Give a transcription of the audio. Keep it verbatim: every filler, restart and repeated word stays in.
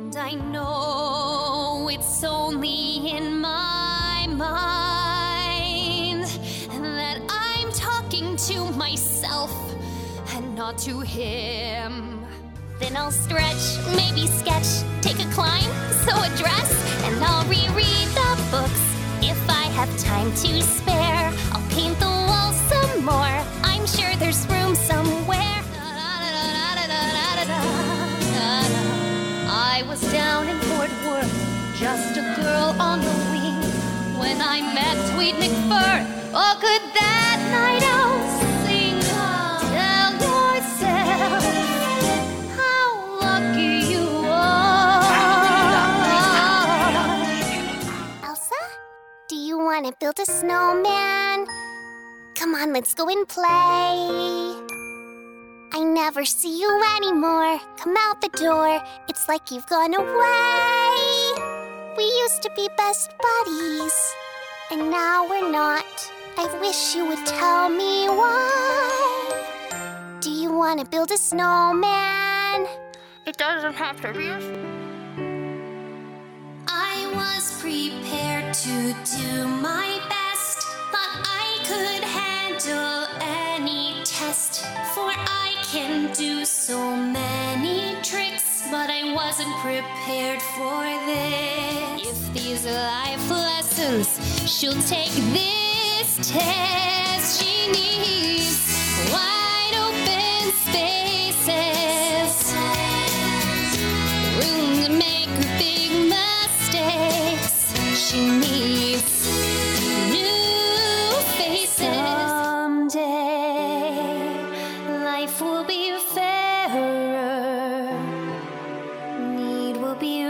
And I know it's only in my mind that I'm talking to myself and not to him. Then I'll stretch, maybe sketch, take a climb, sew a dress, and I'll reread the books. If I have time to spare, I'll paint the walls some more. I'm sure there's room somewhere. I was down in Fort Worth, just a girl on the wing, when I met Tweed McFur. Oh, could that night owl sing? Tell yourself how lucky you are. Elsa, do you want to build a snowman? Come on, let's go and play. I never see you anymore. Come out the door. It's like you've gone away. We used to be best buddies, and now we're not. I wish you would tell me why. Do you want to build a snowman? It doesn't have to be a... I was prepared to do my best. Thought I could handle any test, for I can do so many tricks, but I wasn't prepared for this. If these are life lessons, she'll take this test. She needs wide open spaces, room to make big mistakes. She needs new faces. Someday life will be fairer, need will be